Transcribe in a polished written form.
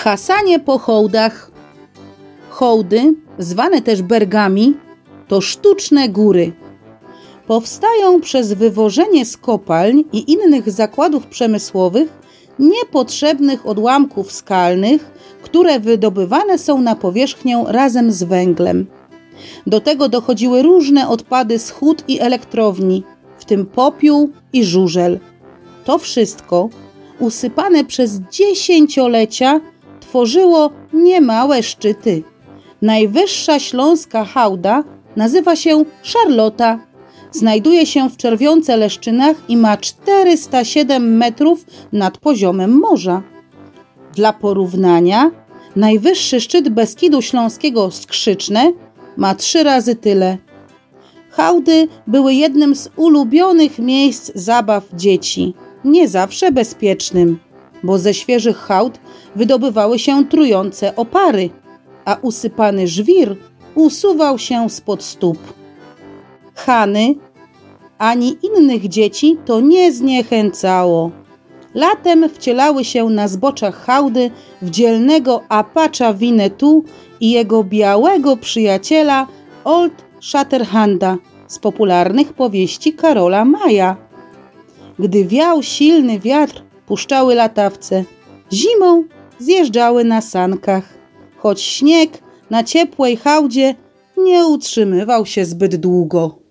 Hasanie po hołdach. Hołdy, zwane też bergami, to sztuczne góry. Powstają przez wywożenie z kopalń i innych zakładów przemysłowych niepotrzebnych odłamków skalnych, które wydobywane są na powierzchnię razem z węglem. Do tego dochodziły różne odpady z hut i elektrowni, w tym popiół i żużel. To wszystko, usypane przez dziesięciolecia, tworzyło niemałe szczyty. Najwyższa śląska hałda nazywa się Szarlota. Znajduje się w Czerwionce-Leszczynach i ma 407 metrów nad poziomem morza. Dla porównania, najwyższy szczyt Beskidu Śląskiego Skrzyczne ma 3 razy tyle. Hałdy były jednym z ulubionych miejsc zabaw dzieci, nie zawsze bezpiecznym, bo ze świeżych hałd wydobywały się trujące opary, a usypany żwir usuwał się spod stóp. Hany ani innych dzieci to nie zniechęcało. Latem wcielały się na zboczach hałdy w dzielnego Apacza Winnetou i jego białego przyjaciela Old Shatterhanda z popularnych powieści Karola Maya. Gdy wiał silny wiatr, puszczały latawce. Zimą zjeżdżały na sankach, choć śnieg na ciepłej hałdzie nie utrzymywał się zbyt długo.